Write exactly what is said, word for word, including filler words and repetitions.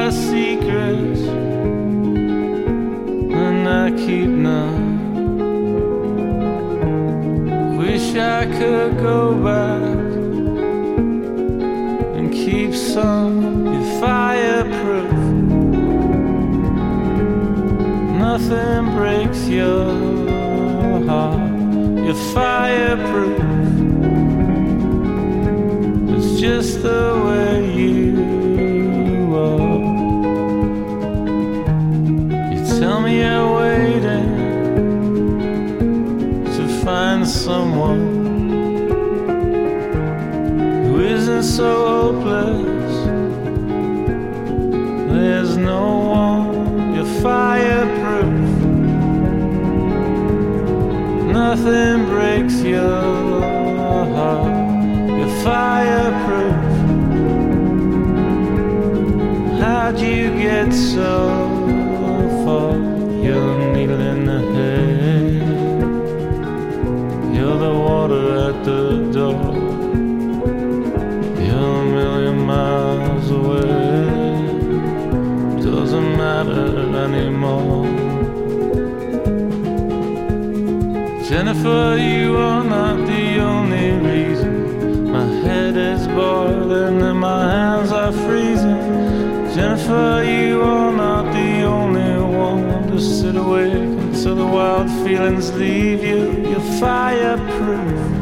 your secrets, and I keep none. Wish I could go back and keep some. You're fireproof. Nothing breaks your heart. You're fireproof. It's just the way you are. You tell me you're waiting to find someone who isn't so hopeless. There's no one. You're fireproof. Nothing breaks your heart. You're fireproof. How'd you get so far? You're a needle in the head. You're the water at the door. You're a million miles away. Doesn't matter anymore. Jennifer, you are not the only reason my head is boiling and my hands are freezing. Jennifer, you are not the only one to sit awake until the wild feelings leave you. You're fireproof.